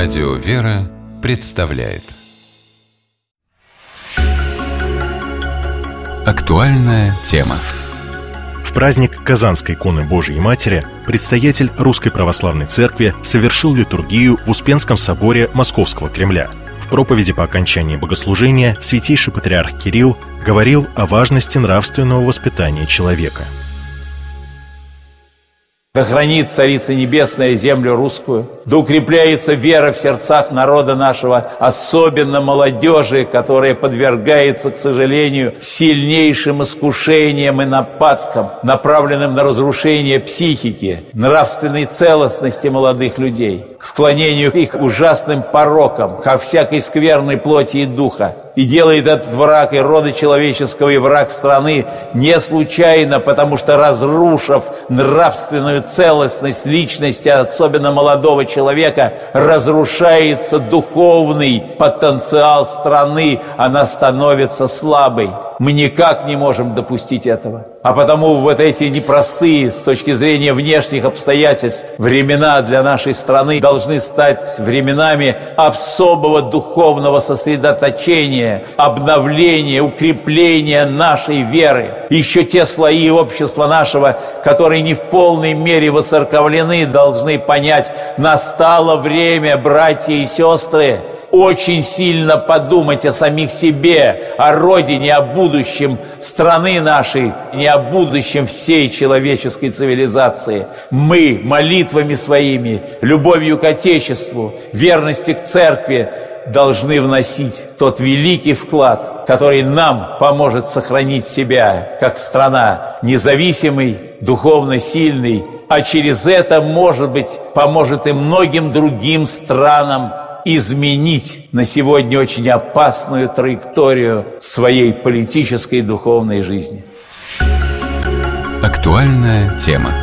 Радио «Вера» представляет актуальная тема. В праздник Казанской иконы Божией Матери предстоятель Русской Православной Церкви совершил литургию в Успенском соборе Московского Кремля. В проповеди по окончании богослужения святейший патриарх Кирилл говорил о важности нравственного воспитания человека. Да хранит Царица Небесная землю русскую, да укрепляется вера в сердцах народа нашего, особенно молодежи, которая подвергается, к сожалению, сильнейшим искушениям и нападкам, направленным на разрушение психики, нравственной целостности молодых людей, к склонению их к ужасным порокам, ко всякой скверной плоти и духа. И делает этот враг и рода человеческого, и враг страны не случайно, потому что, разрушив нравственную целостность личности, особенно молодого человека, разрушается духовный потенциал страны, она становится слабой. Мы никак не можем допустить этого. А потому вот эти непростые, с точки зрения внешних обстоятельств, времена для нашей страны должны стать временами особого духовного сосредоточения, обновления, укрепления нашей веры. Еще те слои общества нашего, которые не в полной мере воцерковлены, должны понять: настало время, братья и сестры, очень сильно подумать о самих себе, о родине, о будущем страны нашей, не о будущем всей человеческой цивилизации. Мы молитвами своими, любовью к Отечеству, верности к Церкви должны вносить тот великий вклад, который нам поможет сохранить себя как страна независимой, духовно сильной, а через это, может быть, поможет и многим другим странам изменить на сегодня очень опасную траекторию своей политической и духовной жизни. Актуальная тема.